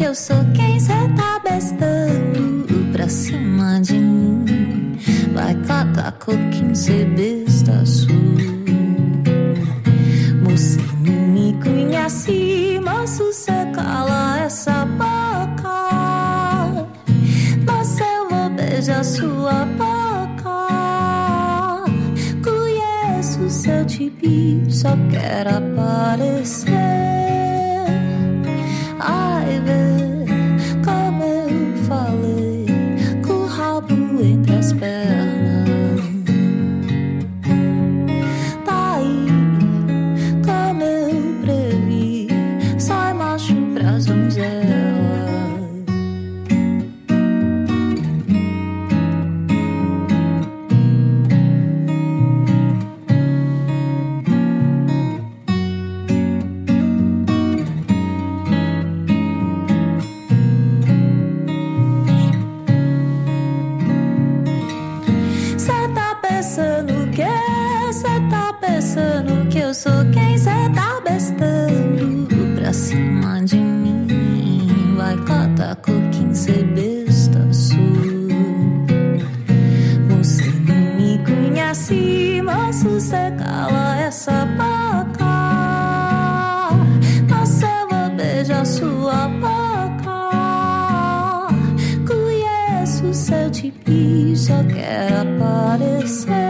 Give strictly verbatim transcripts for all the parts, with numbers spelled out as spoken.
eu sou quem cê tá bestando pra cima de mim. Vai catar coquinho, cê besta sua. Moço, me conhece, moço, cê cala essa boca. Mas eu vou beijar sua boca. Conheço seu tipo, só quero aparecer. Ai, vê como eu falei, com o rabo entre as pernas. Tá aí, como eu previ, sai macho pras donzelas. Eu sou quem cê tá bestando pra cima de mim. Vai catar coquinho, cê besta sua. Você não me conhece, moço, cê cala essa boca. Mas eu vou beijar sua boca. Conheço seu tipo, só quero aparecer.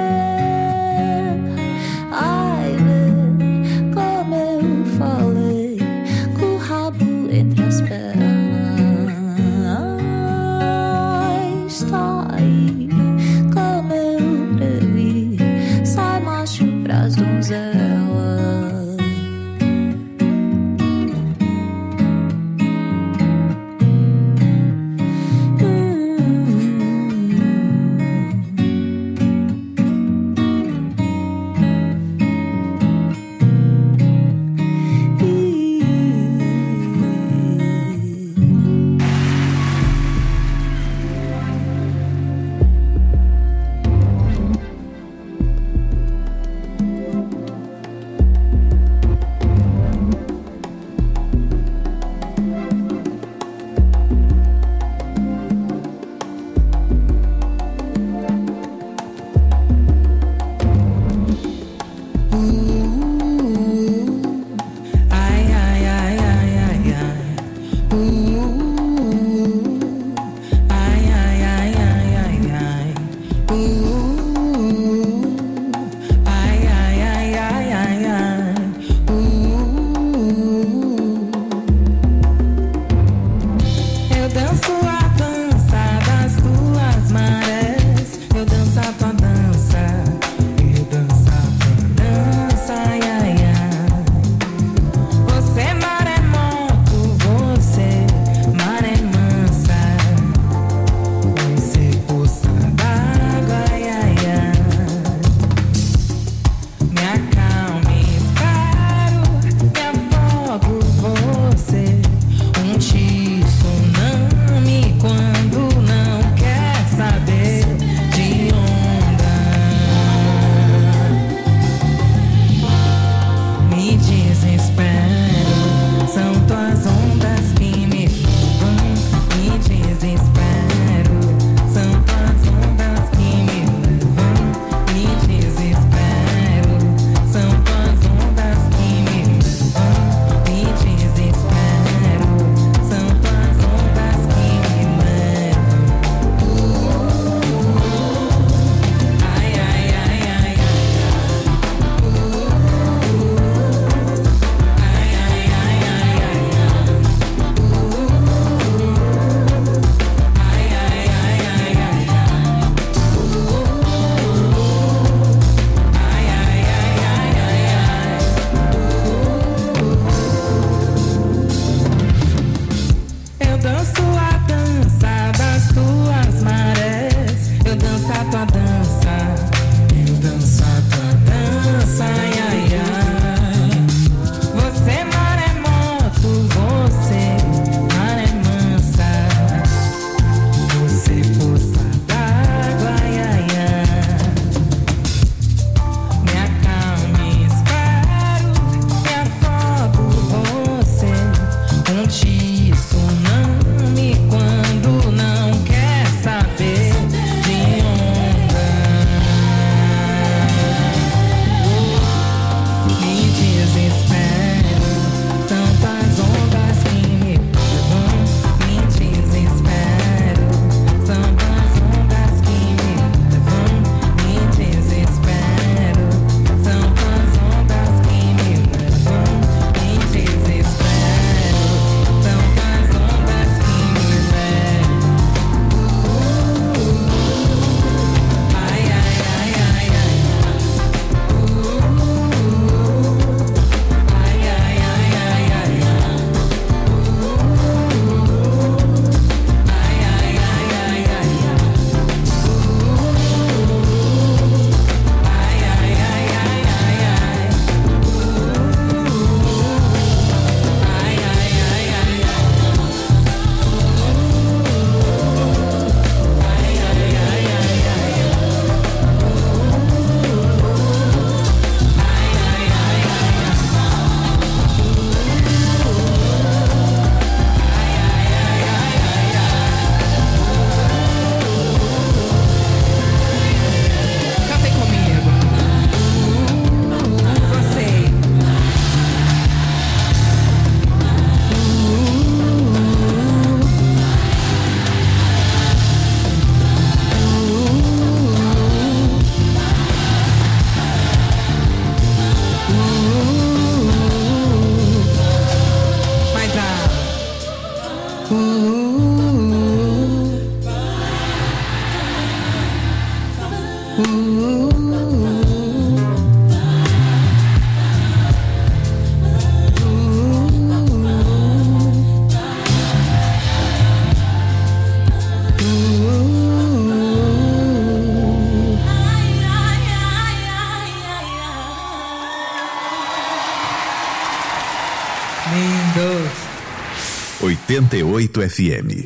lindos. oitenta e oito F M.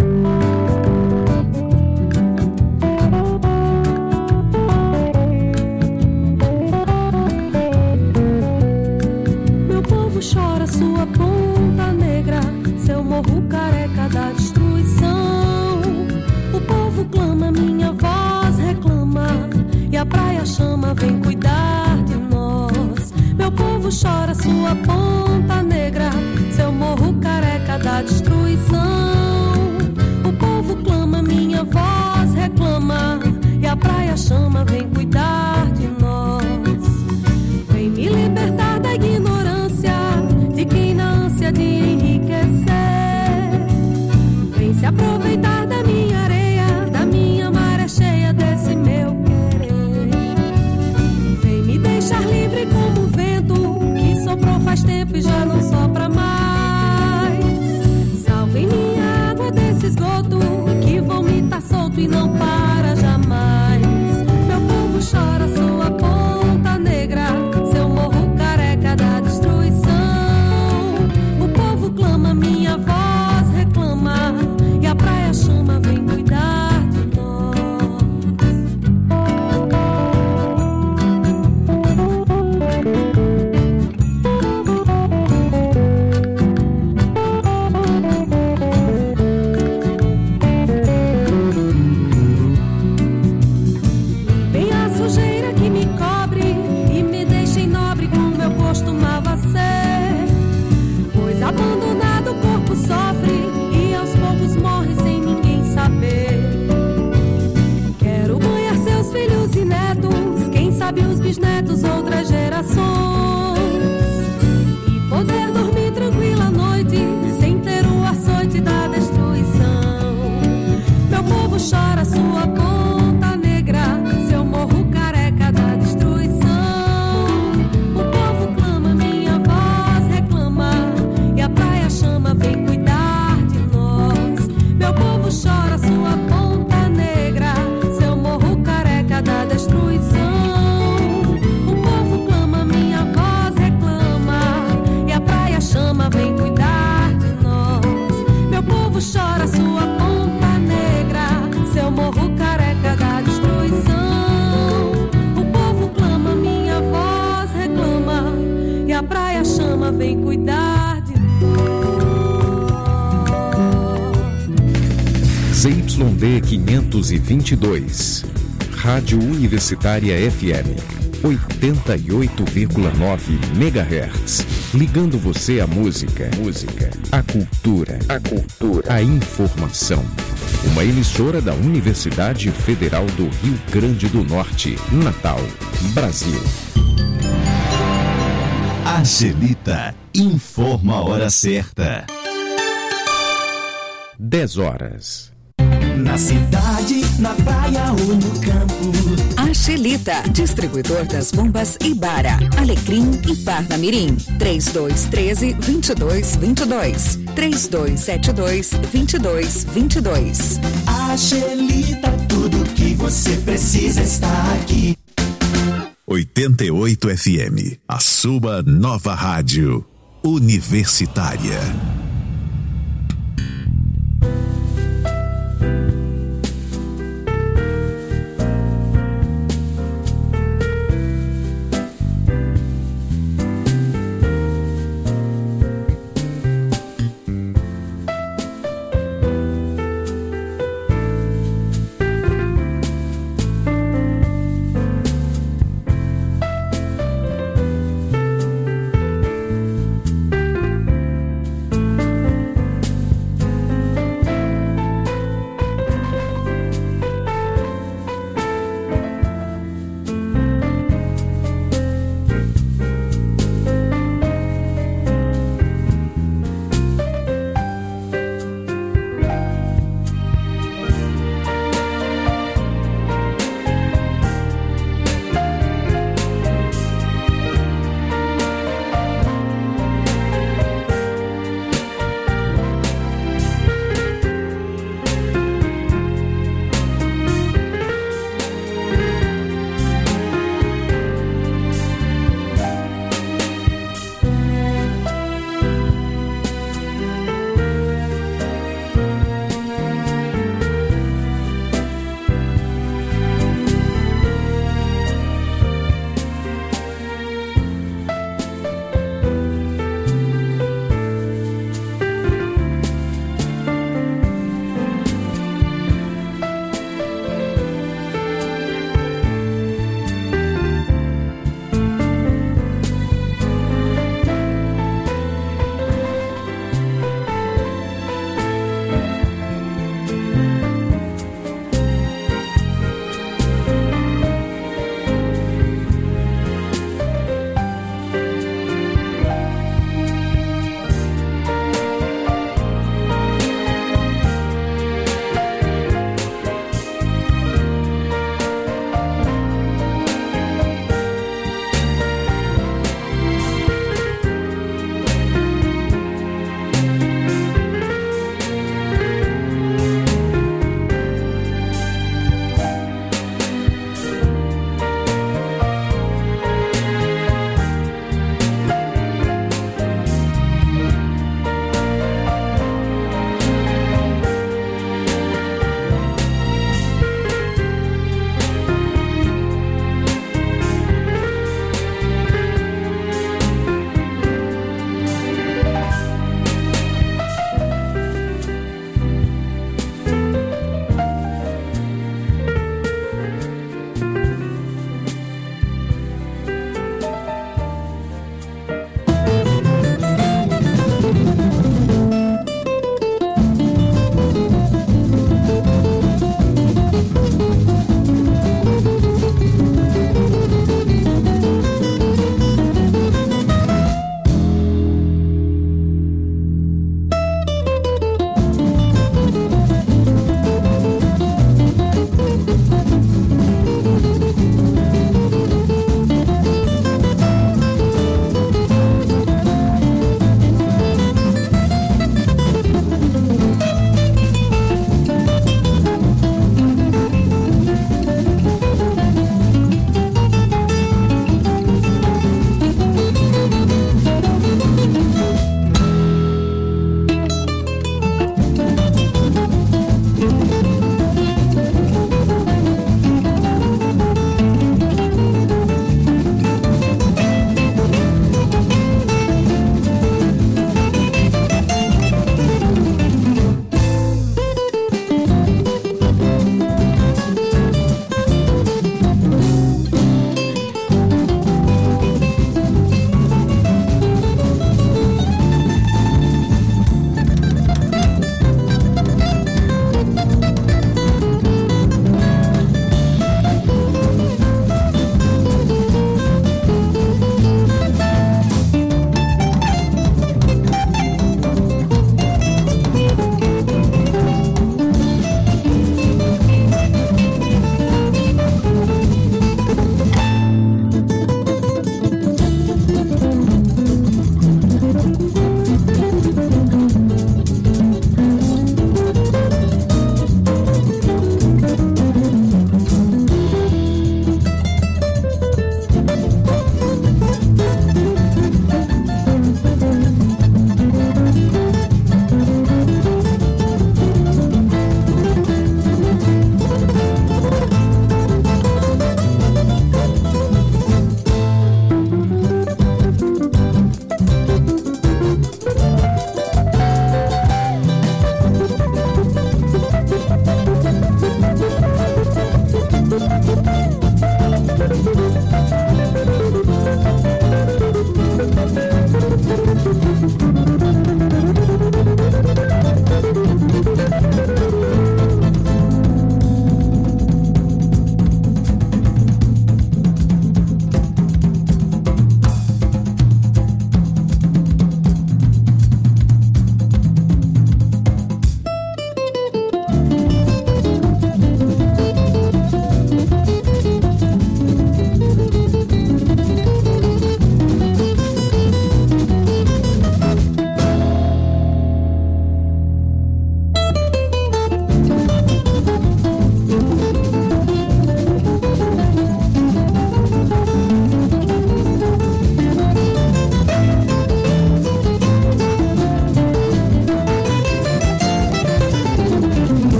Meu povo chora sua ponta negra, seu morro careca da destruição. O povo clama, minha voz reclama, e a praia chama, vem cuidar de nós. Meu povo chora sua ponta negra, seu morro careca da destruição. O povo clama, minha voz reclama, e a praia chama, vem cuidar de nós. Vem me libertar da ignorância de quem na ânsia de enriquecer vem se aproveitar da minha areia, da minha maré cheia, desse meu querer. Vem me deixar livre como o vento que soprou faz tempo e já não sopra mais. Salve minha água desse esgoto que vomita solto e não para jamais. Meu povo chora sua ponta negra, seu morro careca da destruição. O povo clama, minha voz reclama, e a praia chama, vem cuidar de nós. Limpem a sujeira que me cobre e me deixem nobre como eu costumava ser. Pois abandonado o corpo sofre e aos poucos morre sem ninguém saber. Quero banhar seus filhos e netos, quem sabe os bisnetos, outras gerações, e poder dormir tranquila à noite sem ter o açoite da destruição. Meu povo chora sua ponta negra, seu morro careca da destruição. O povo clama, minha voz reclama, e a praia chama, vem cuidar de nós. Meu povo chora sua ponta negra, seu morro careca da destruição. O povo clama, minha voz reclama, e a praia chama, vem cuidar de nós. Meu povo chora sua ponta negra, seu morro careca da destruição. O povo clama, minha voz reclama, e a praia chama, vem cuidar de Z Y D quinhentos e vinte e dois, Rádio Universitária F M, oitenta e oito vírgula nove megahertz, ligando você à música, música, à cultura, a cultura, à informação. Uma emissora da Universidade Federal do Rio Grande do Norte, Natal, Brasil. Angelita informa a hora certa. dez horas. Na cidade, na praia ou no campo. Angelita, distribuidor das bombas Ibara, Alecrim e Parnamirim. três dois um três, dois dois dois dois. três dois sete dois, dois dois dois dois. Angelita, tudo que você precisa está aqui. oitenta e oito F M, a sua nova rádio universitária.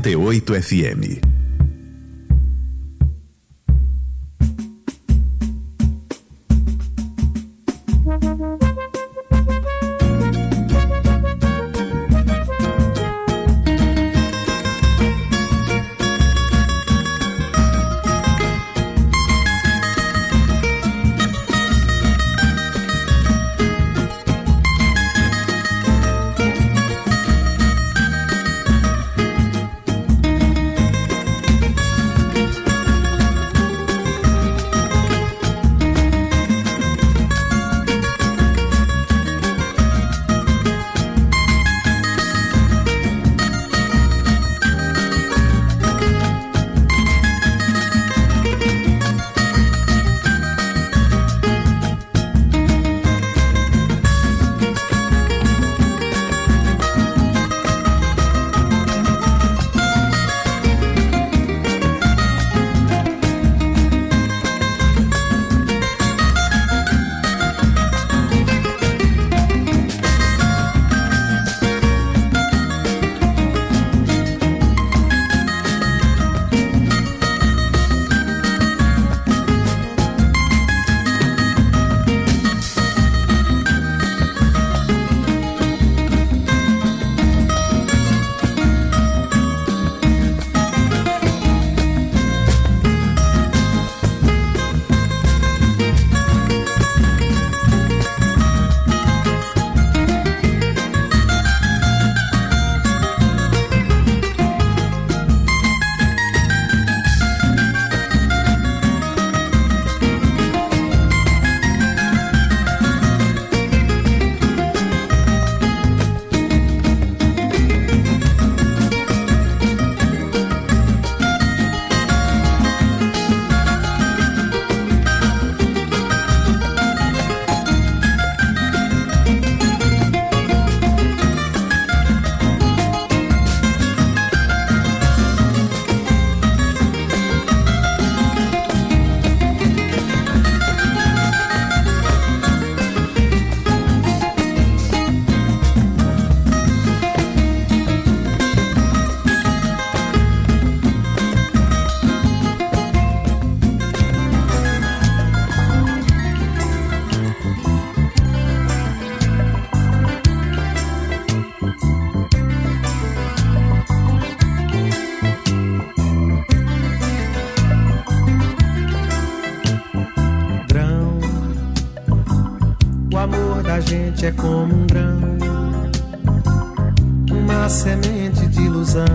oitenta e oito F M. É como um grão, uma semente de ilusão.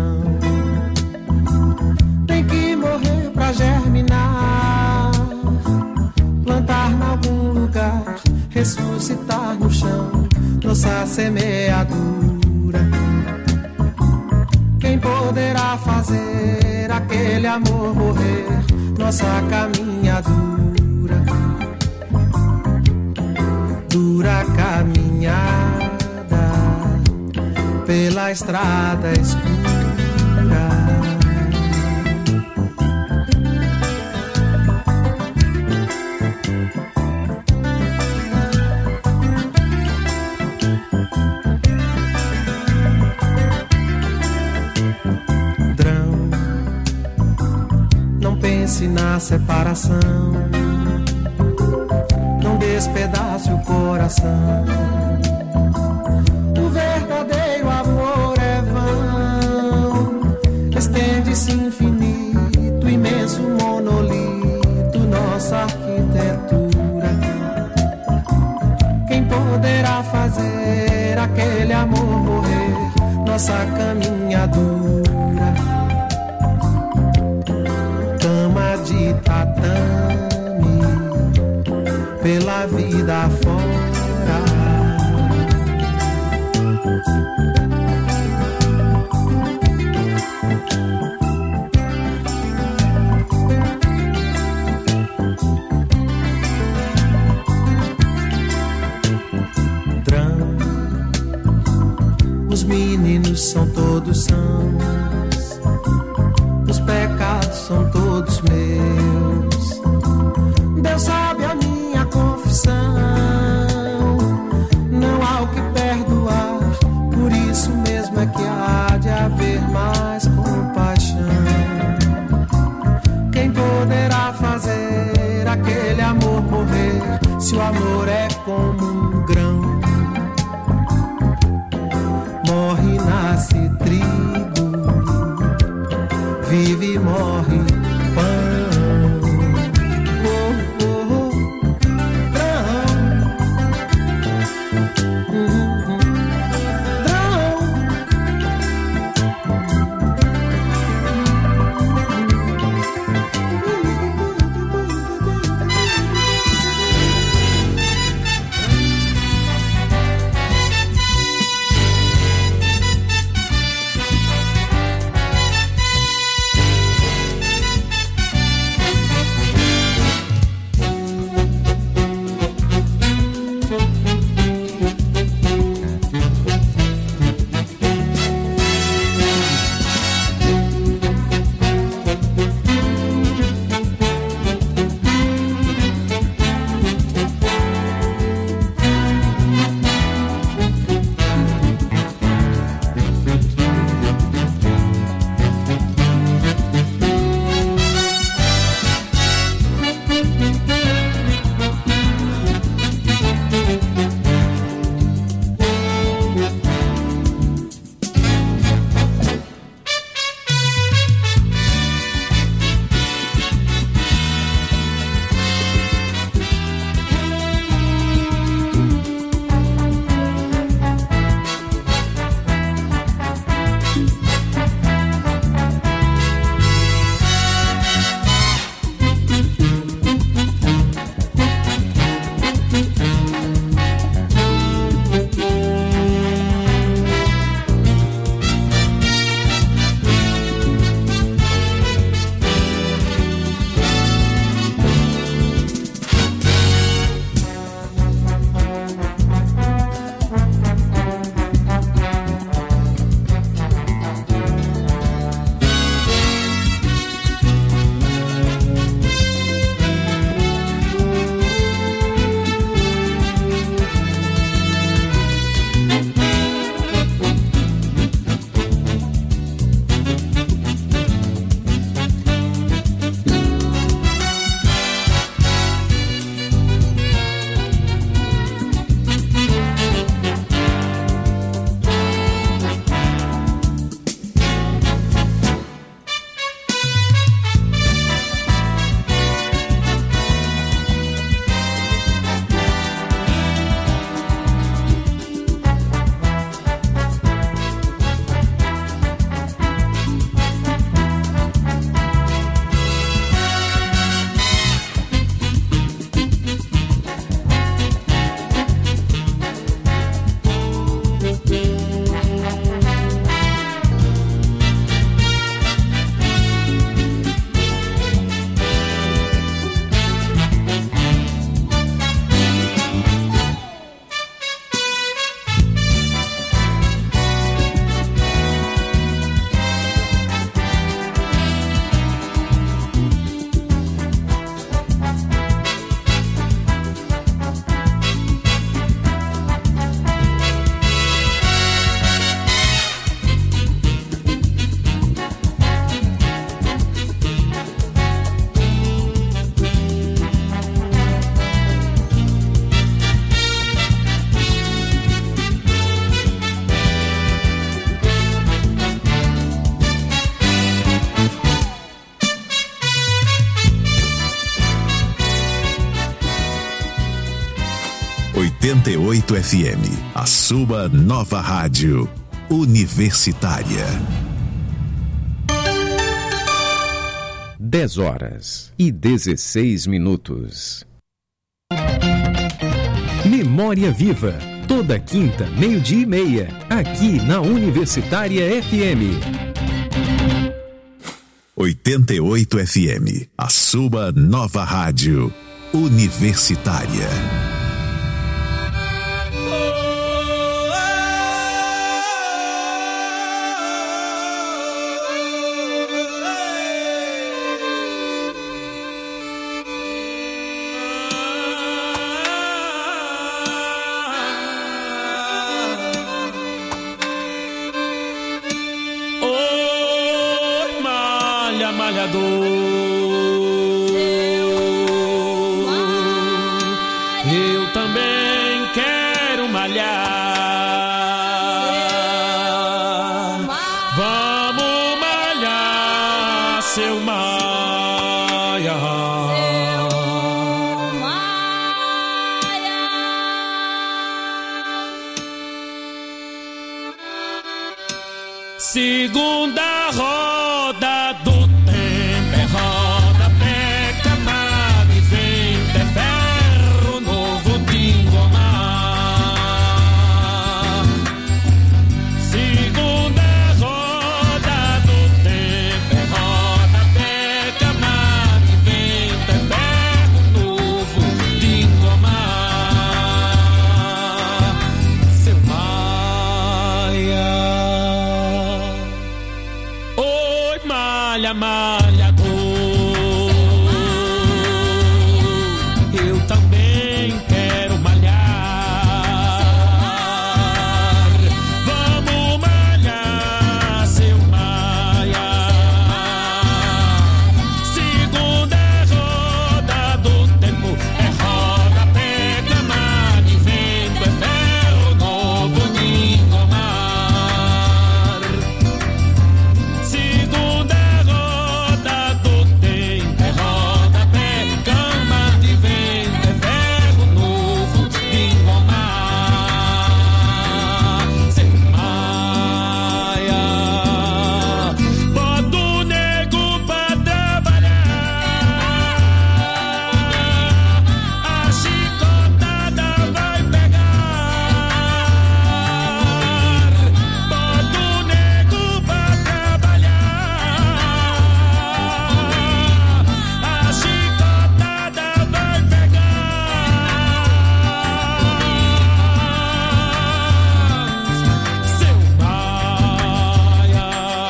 Tem que morrer pra germinar, plantar em algum lugar, ressuscitar no chão, nossa semeadura. Quem poderá fazer aquele amor morrer, nossa caminhadura? Dura caminhada pela estrada escura. Drão, não pense na separação, despedace o coração. O verdadeiro amor é vão, estende-se infinito, imenso monolito, nossa arquitetura. Quem poderá fazer aquele amor morrer, nossa caminhadura? Cama de tatame pela vida fora. Drão, os meninos são todos sãos, os pecados são todos meus. Deus sabe a minha confissão, não há o que perdoar, por isso aquele amor morrer, se o amor é como um grão, morre, nasce trigo, vive e morre pão. Oh, oh, oh, grão. Uhum. Grão. oitenta e oito F M, a sua nova rádio universitária. dez horas e dezesseis minutos. Memória Viva, toda quinta, meio-dia e meia, aqui na Universitária F M. oitenta e oito F M, a sua nova rádio universitária. Malhador, Eu também quero malhar. Vamos malhar, seu Maia. Segunda roda do tempo é roda pé, camada e vento, é ferro novo de engomar. Segunda roda do tempo é roda pé, camada e vento, é ferro novo de engomar. Seu Maia. Oi, malha, malhador. Eu também quero malhar. Vamos malhar, seu Maia. Segunda roda do tempo é roda pé, camada e vento, é ferro novo de engomar. Segunda roda do tempo é roda pé, cama de vento, é ferro novo de engomar. Sem Maia, bota o nego pra trabalhar, a chicotada vai pegar. Bota o nego pra trabalhar, a chicotada vai pegar. Seu Maia.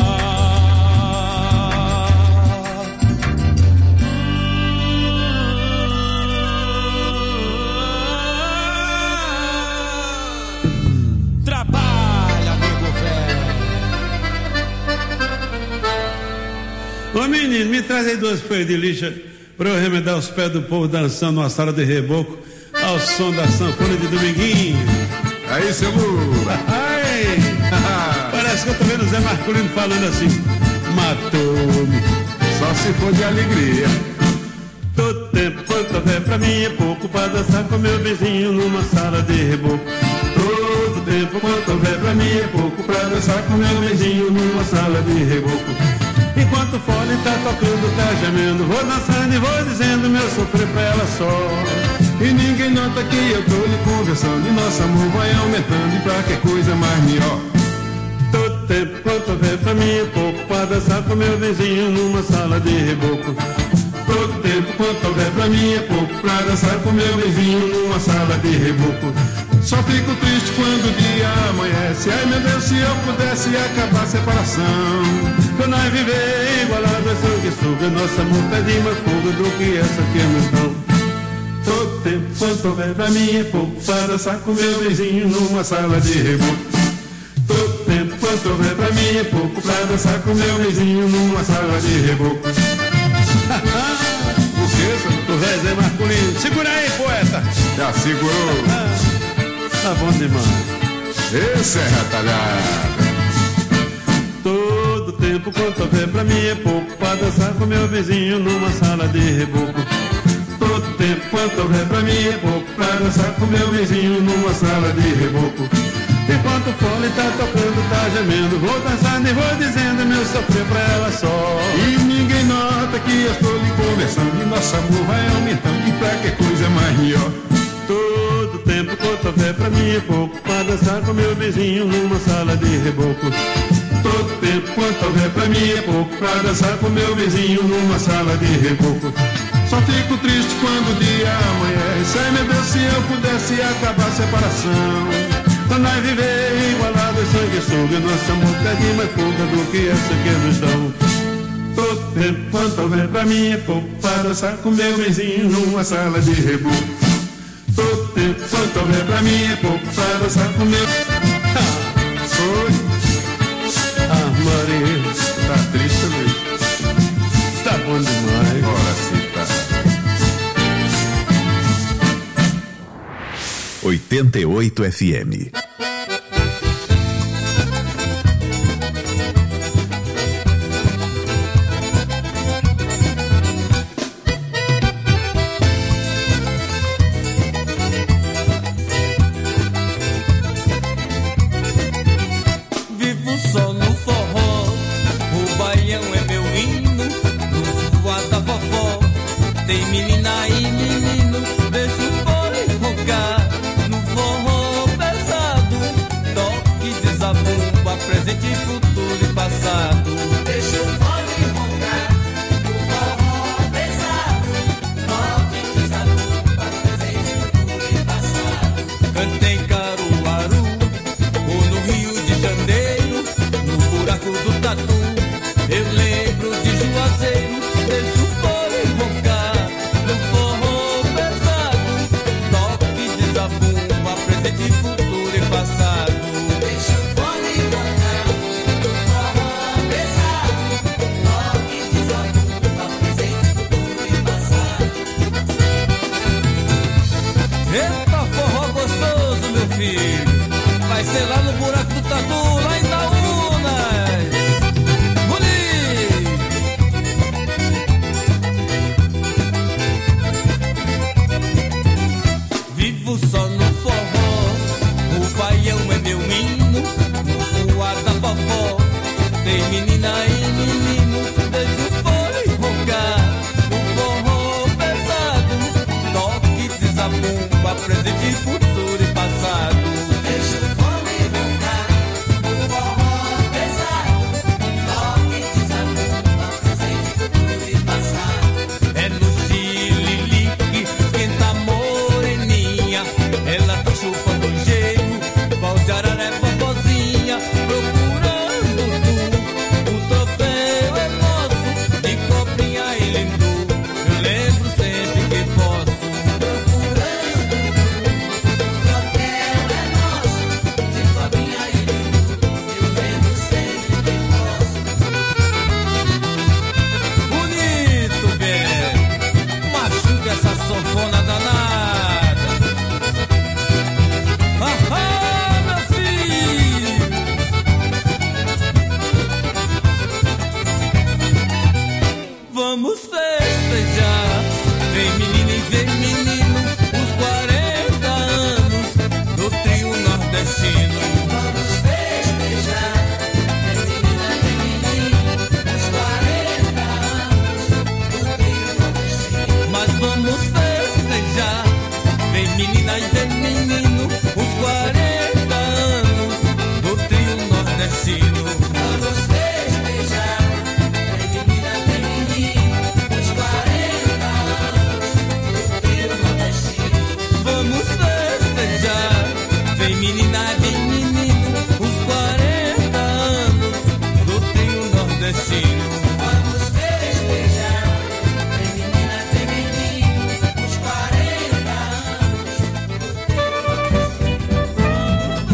Trabalha, nego velho. Ô menino, me traz aí duas folhas de lixa pra eu remendar os pés do povo dançando numa sala de reboco ao som da sanfona de Dominguinho. Aí, seu Lula. Ai, parece que eu tô vendo o Zé Marculino falando assim: matou-me. Só se for de alegria. Todo tempo quanto houver pra mim é pouco pra dançar com meu vizinho numa sala de reboco. Todo tempo quanto houver pra mim é pouco pra dançar com meu vizinho numa sala de reboco. Enquanto o fole tá tocando, tá gemendo, vou dançando e vou dizendo meu sofrer pra ela só. E ninguém nota que eu tô lhe conversando e nosso amor vai aumentando e pra que coisa mais melhor. Todo tempo quanto houver pra mim é pouco pra dançar com meu vizinho numa sala de reboco. Todo tempo quanto houver pra mim é pouco pra dançar com meu vizinho numa sala de reboco. Só fico triste quando o dia amanhece. Ai meu Deus, se eu pudesse acabar a separação, pra nós viver igualado a sanguessuga, nosso amor pede mais fogo do que essa queimação. todo tempo quanto houver pra mim é pouco pra dançar com meu vizinho numa sala de reboco. Todo tempo quanto houver pra mim é pouco pra dançar com meu vizinho numa sala de reboco. O que, o velho Zé Marculino? Segura aí, poeta. Já segurou. Ah, tá bom demais. Esse é retalhado. Todo tempo quanto houver pra mim é pouco pra dançar com meu vizinho numa sala de reboco. Todo tempo quanto houver pra mim é pouco pra dançar com meu vizinho numa sala de reboco. Enquanto o fole tá tocando, tá gemendo, vou dançando e vou dizendo meu sofrer pra ela só. E ninguém nota que eu estou lhe conversando e nosso amor vai aumentando e pra que coisa mais melhor. Todo tempo quanto houver pra mim é pouco pra dançar com meu vizinho numa sala de reboco. Todo tempo quanto houver pra mim é pouco pra dançar com meu vizinho numa sala de reboco. Só fico triste quando o dia amanhece. Ai meu Deus, se eu pudesse acabar a separação, pra nós viver igualado, sanguessuga, nosso amor pede mais fuga do que essa questão. todo tempo quanto houver pra mim é pouco pra dançar com meu vizinho numa sala de reboco. Todo tempo quanto houver pra mim é pouco pra dançar com meu... Foi. Ah, Maria, tá triste mesmo. Tá bom demais. Ora sim, tá. oitenta e oito F M. Tem menina e menino, deixa o fole rogar no forró pesado. Toque de zabumba, presente, futuro e passado. Deixa o fole rogar no forró pesado. Toque de zabumba, presente, futuro e passado. Cantei em Caruaru ou no Rio de Janeiro, no buraco do Tatu. Eu lembro de Juazeiro, deixa o fole rogar. Presente, futuro e passado. Deixa o fole tocar no forró pesado. Toque de zabumba, presente, futuro e passado. Eita, forró gostoso, meu filho. Vai ser lá no buraco do Tatu, lá em Itaúnas. Bonito. Vivo só no forró. O baião é meu hino, no fuá da vovó. Tem menina e menino, deixa o fole rogar. O forró pesado, toque de zabumba, presente, futuro e passado. Deixa o fole rogar. O forró pesado, toque de zabumba, presente, futuro e passado. É no Chililique, esquenta a moreninha, ela tá chupando o jeito. Valdeararé, vovozinha, procurando tu. O troféu é nosso, de cobrinha e lindu. Eu lembro sempre que posso. Procurando tu. O troféu é nosso, de cobrinha e lindu. Eu lembro sempre que posso. Bonito, bem. Machuca essa sanfona danada. Ah, ah. Vamos festejar, vem menina e vem menino, os quarenta anos do trio nordestino. Vamos festejar, vem menina e vem menino, os quarenta anos do trio nordestino. Mas vamos festejar, vem menina e vem menino, os quarenta anos do trio nordestino. Vamos festejar. Vamos festejar, vem menina, vem menino, os quarenta anos do trio nordestino. Vamos festejar, vem menina, vem menino, os quarenta anos do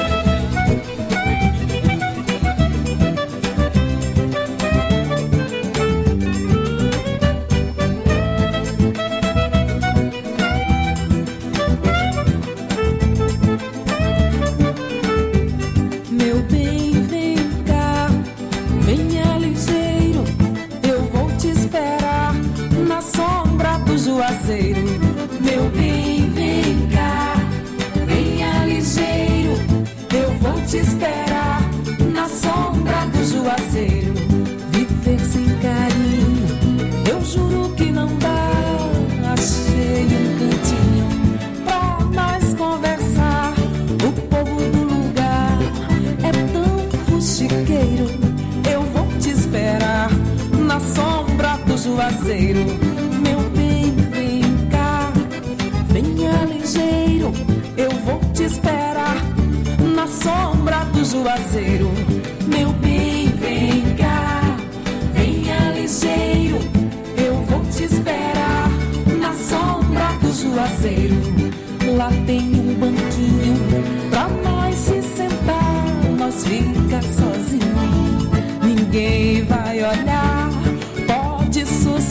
Meu bem, vem cá, venha ligeiro, eu vou te esperar na sombra do Juazeiro. Viver sem carinho, eu juro que não dá. Achei um cantinho pra nós conversar. O povo do lugar é tão fuxiqueiro, eu vou te esperar na sombra do Juazeiro. Meu bem, vem cá, venha ligeiro, eu vou te esperar na sombra do Juazeiro. Meu bem, vem cá, venha ligeiro, eu vou te esperar na sombra do Juazeiro. Lá tem um banquinho pra nós se sentar, nós fica sozinho, ninguém vai olhar, pode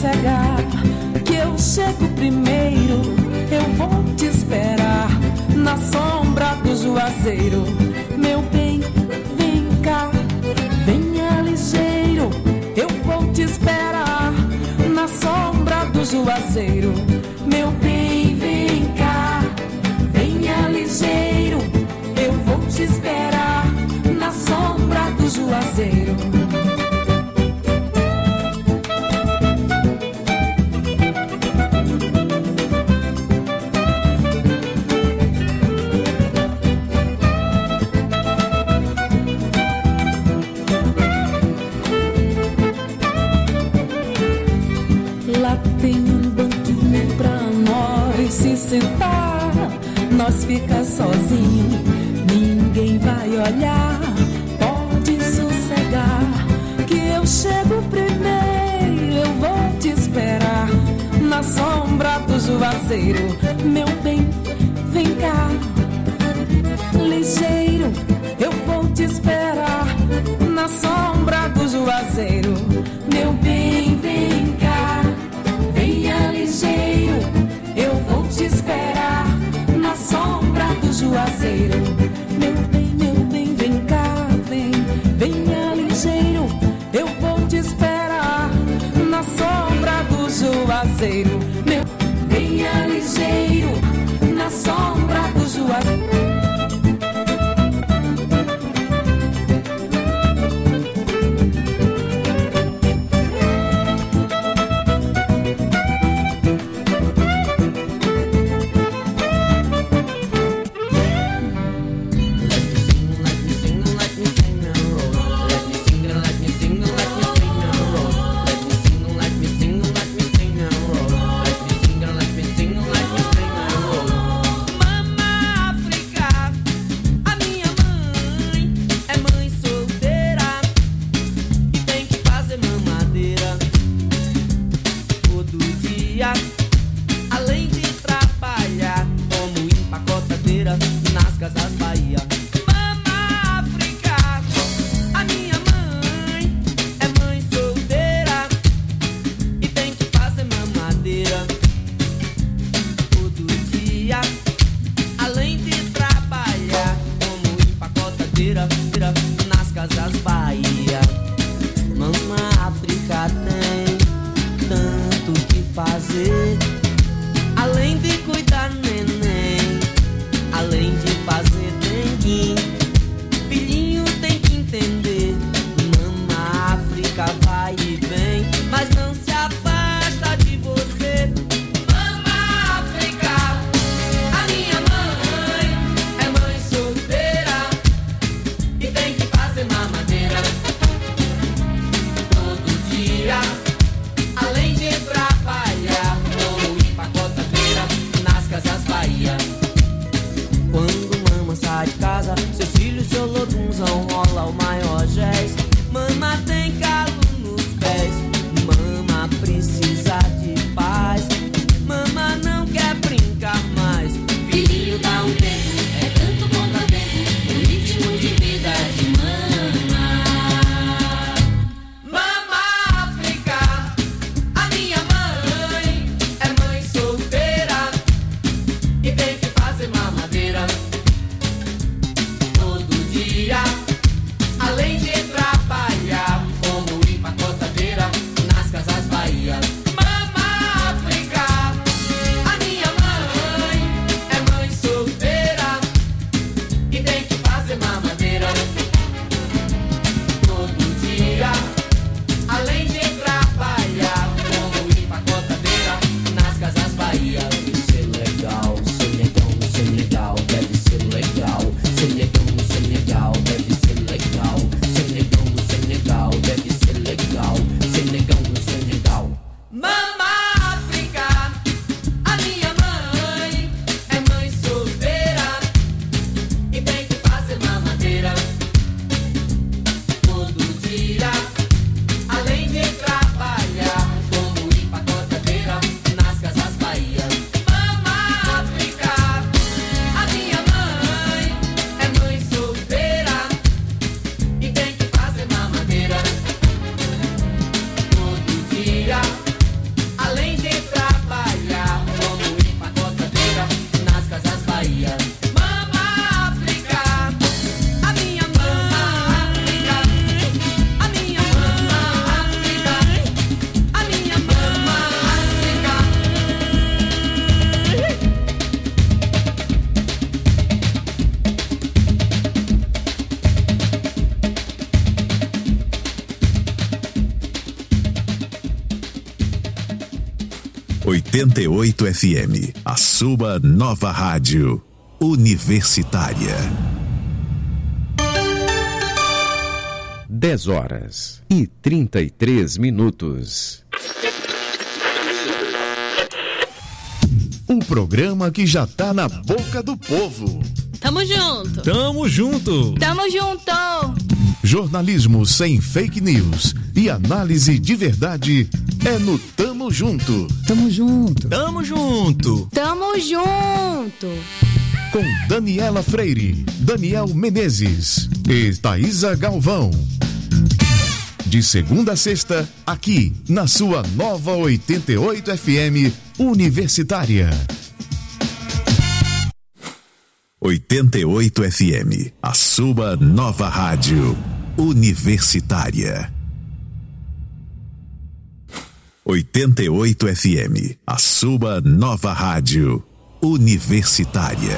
sossegar, que eu chego primeiro, eu vou te esperar na Juazeiro. Meu bem, vem cá, venha ligeiro, eu vou te esperar na sombra do Juazeiro. Meu bem, vem cá, venha ligeiro, eu vou te esperar na sombra do Juazeiro. Sentar, nós fica sozinho, ninguém vai olhar. Pode sossegar, que eu chego primeiro, eu vou te esperar na sombra do Juazeiro. Meu bem, vem cá, ligeiro, eu vou te esperar na sombra do Juazeiro. Meu bem, vem cá, venha ligeiro, eu vou te esperar na sombra do Juazeiro. Meu bem, meu bem, vem cá, vem, venha ligeiro, eu vou te esperar na sombra do Juazeiro. Meu, venha ligeiro, na sombra do Juazeiro. A oitenta e oito F M, a sua nova rádio universitária. dez horas e trinta e três minutos. Um programa que já tá na boca do povo. Tamo junto. Tamo junto. Tamo junto. Jornalismo sem fake news e análise de verdade é no Tamo Junto. Tamo junto. Tamo junto. Tamo junto. Com Daniela Freire, Daniel Menezes e Thaísa Galvão. De segunda a sexta, aqui na sua nova oitenta e oito F M Universitária. oitenta e oito F M, a sua nova rádio universitária. oitenta e oito F M, a sua nova rádio universitária.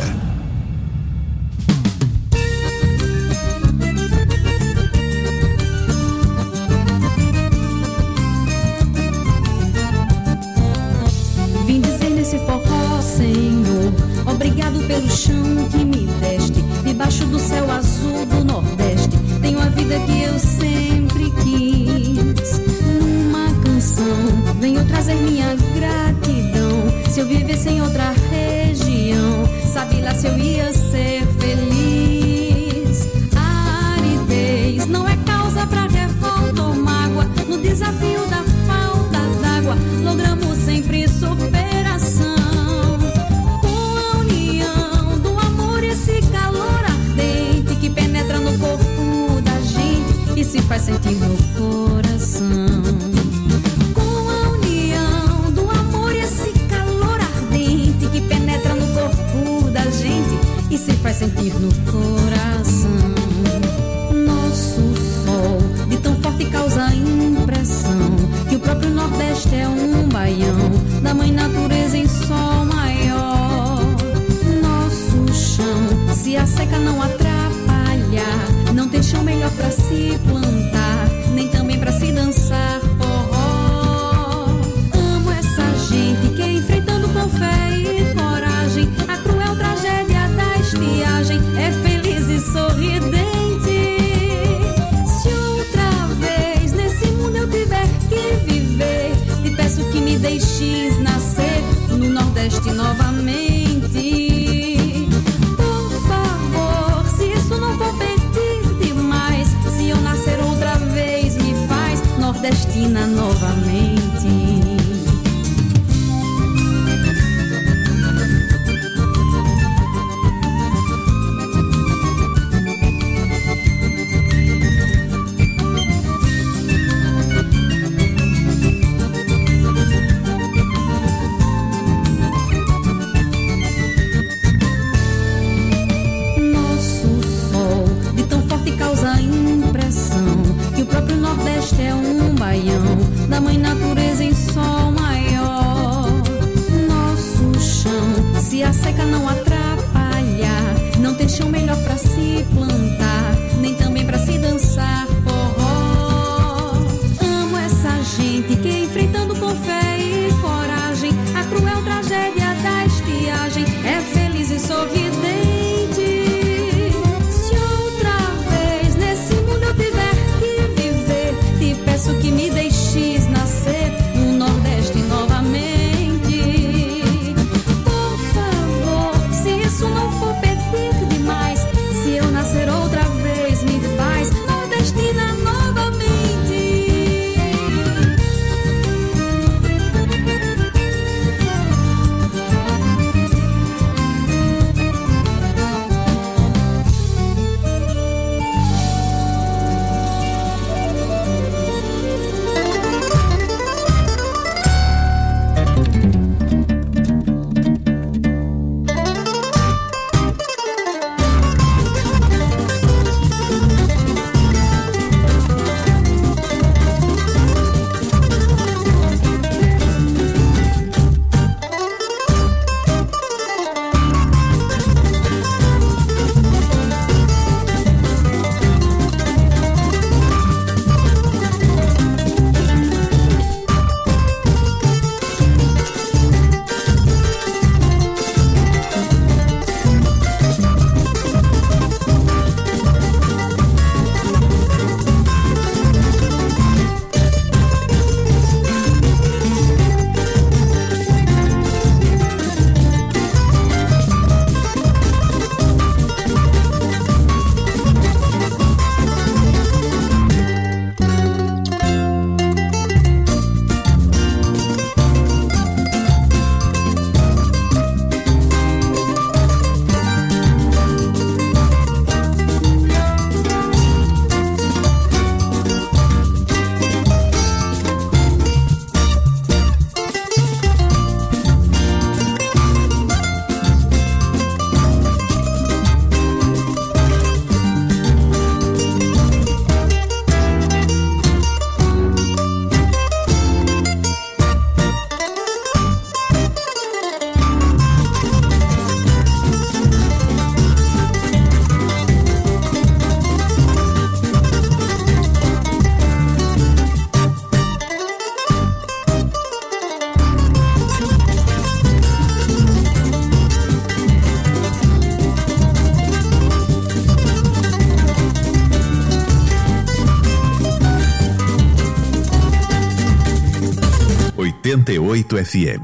Vim dizer nesse forró, Senhor, obrigado pelo chão que me deste, debaixo do céu azul do Nordeste. Tenho a vida que eu sempre quis. Numa canção venho trazer minha gratidão. Se eu vivesse em outra região, sabe lá se eu ia ser feliz. A aridez não é causa pra revolta ou mágoa. No desafio da falta d'água, logramos sempre superação. Com a união do amor, esse calor ardente que penetra no corpo da gente e se faz sentir no coração. Com a união do amor, esse calor ardente que penetra no corpo da gente e se faz sentir no coração. Nosso sol de tão forte causa impressão que o próprio Nordeste é um baião da mãe natureza em sol maior. Nosso chão, se a seca não atrapalhar, não tem chão melhor pra se plantar, nem também pra se dançar forró. Amo essa gente que enfrentando com fé e coragem a cruel tragédia da estiagem é feliz e sorridente. Se outra vez nesse mundo eu tiver que viver, te peço que me deixes nascer no Nordeste novamente. Por favor, se isso não for pedir demais, se eu nascer outra vez me faz nordestina novamente. Nordeste é um baião da mãe natureza em sol maior. Nosso chão, se a seca não atrapalhar, não tem chão melhor pra se plantar, nem também pra se dançar forró. Amo essa gente que enfrentando com fé e coragem a cruel tragédia da estiagem é feliz e sorridente. Se outra vez nesse mundo eu tiver peço que me deixes nascer no Nordeste novamente. Por favor, se isso não for pedir demais, se eu nascer outra vez me faz nordestina novamente. oitenta e oito F M.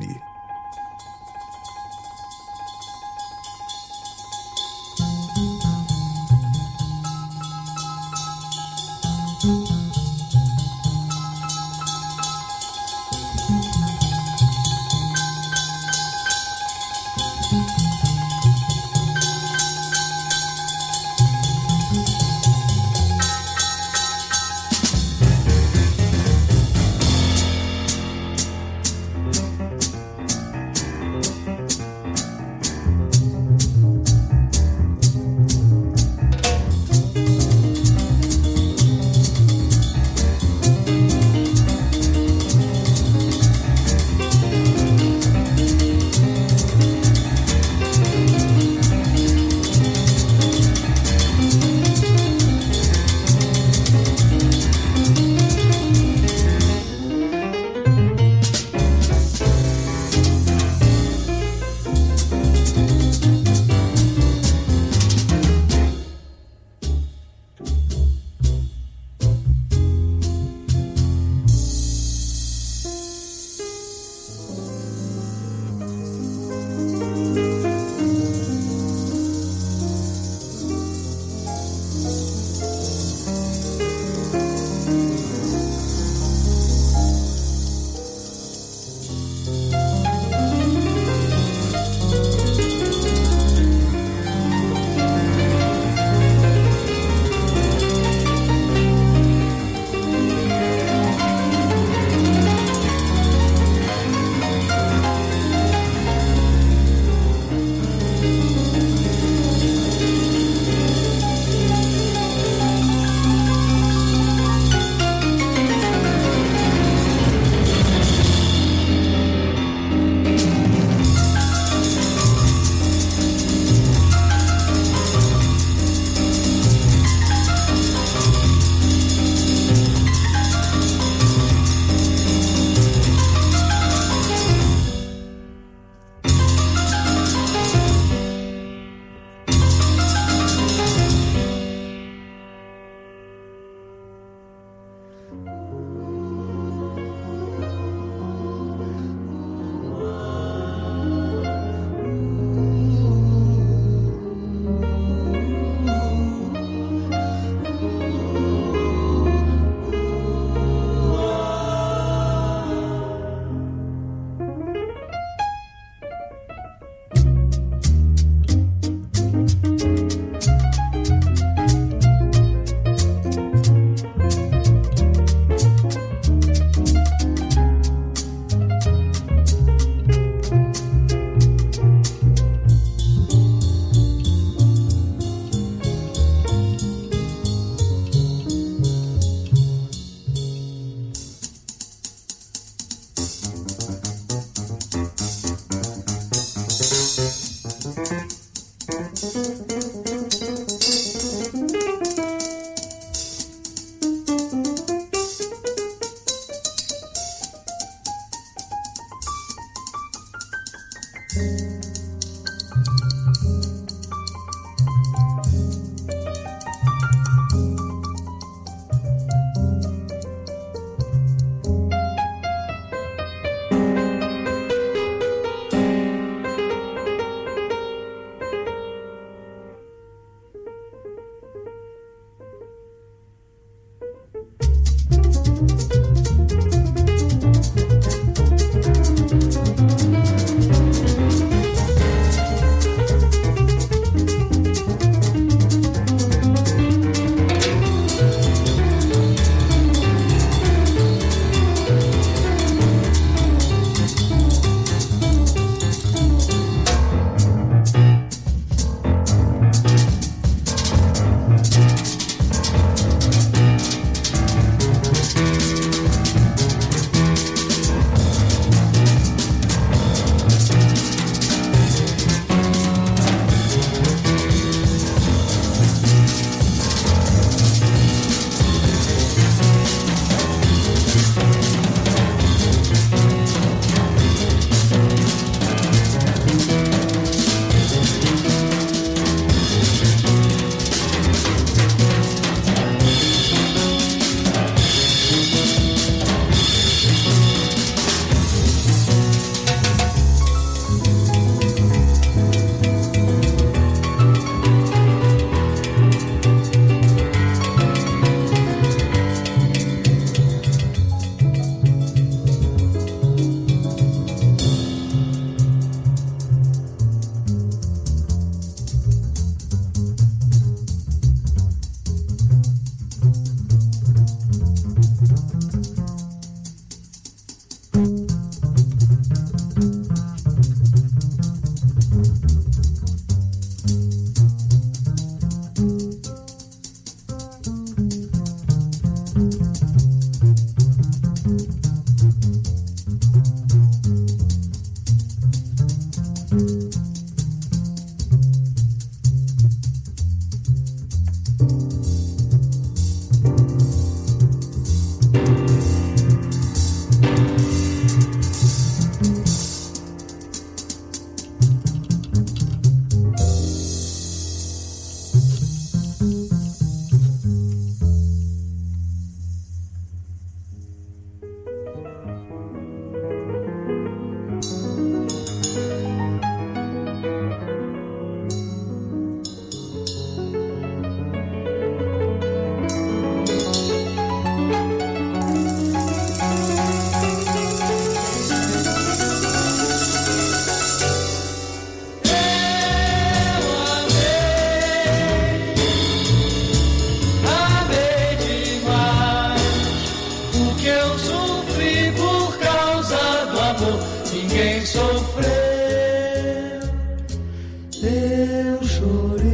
eu chorei,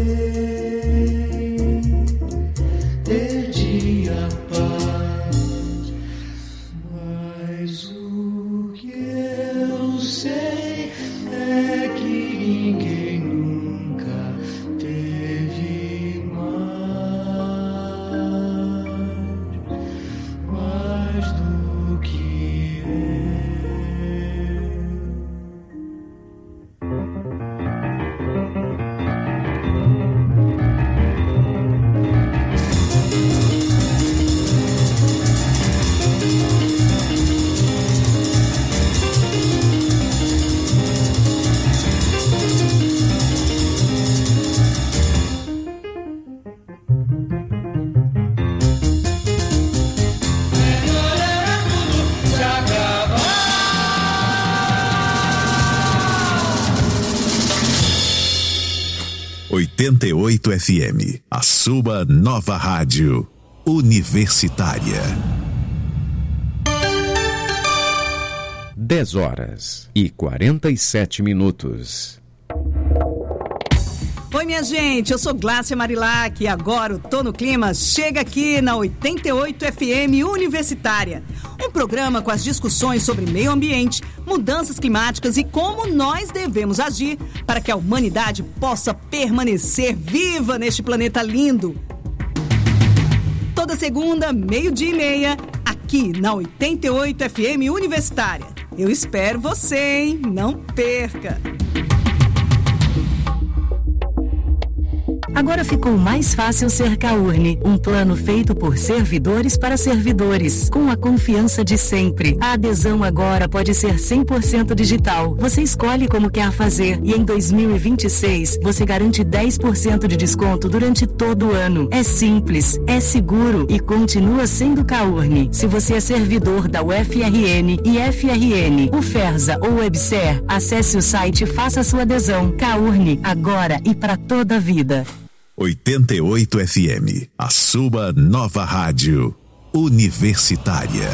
perdi a paz, mas o que eu sei é que ninguém nunca teve mais, mais do que eu. oitenta e oito F M, a sua nova rádio universitária. dez horas e quarenta e sete minutos. Oi, minha gente, eu sou Glácia Marilac e agora o Tô no Clima chega aqui na oitenta e oito F M Universitária. Um programa com as discussões sobre meio ambiente, mudanças climáticas e como nós devemos agir para que a humanidade possa permanecer viva neste planeta lindo. Toda segunda, meio-dia e meia, aqui na oitenta e oito F M Universitária. Eu espero você, hein? Não perca! Agora ficou mais fácil ser Caurne, um plano feito por servidores para servidores, com a confiança de sempre. A adesão agora pode ser cem por cento digital. Você escolhe como quer fazer e em dois mil e vinte e seis você garante dez por cento de desconto durante todo o ano. É simples, é seguro e continua sendo Caurne. Se você é servidor da U F R N e F R N, UFERSA ou WebSer, acesse o site e faça a sua adesão. Caurne, agora e para toda a vida. oitenta e oito F M, a sua nova rádio universitária.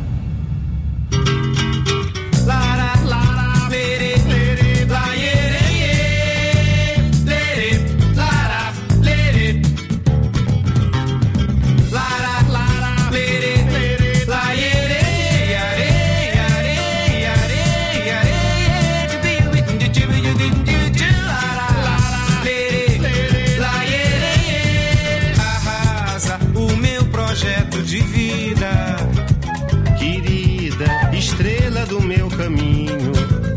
De vida, querida estrela do meu caminho,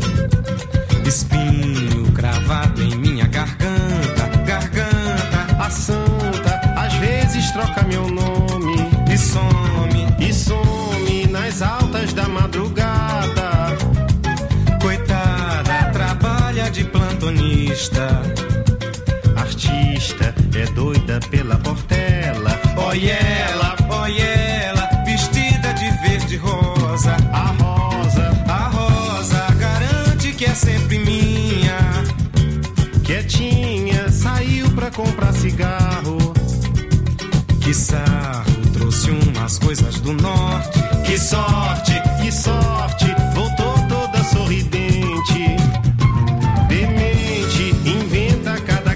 espinho cravado em minha garganta, garganta, a santa às vezes troca meu nome e some, e some nas altas da madrugada. Coitada, trabalha de plantonista, artista, é doida pela portela. Olha ela, olha ela, vestida de verde rosa. A rosa, a rosa, garante que é sempre minha. Quietinha, saiu pra comprar cigarro. Que sarro, trouxe umas coisas do norte. Que sorte, que sorte, voltou